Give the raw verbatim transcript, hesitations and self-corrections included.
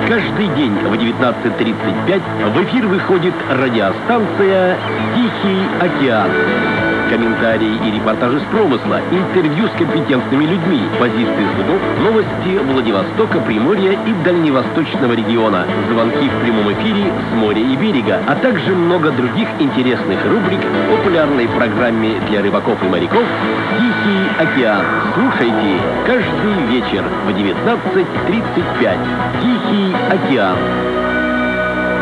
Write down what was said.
Каждый день в девятнадцать тридцать пять в эфир выходит радиостанция «Тихий океан». Комментарии и репортажи с промысла, интервью с компетентными людьми, позиции судов, новости Владивостока, Приморья и Дальневосточного региона, звонки в прямом эфире с моря и берега, а также много других интересных рубрик в популярной программе для рыбаков и моряков «Тихий океан». Слушайте каждый вечер в девятнадцать тридцать пять. «Тихий океан».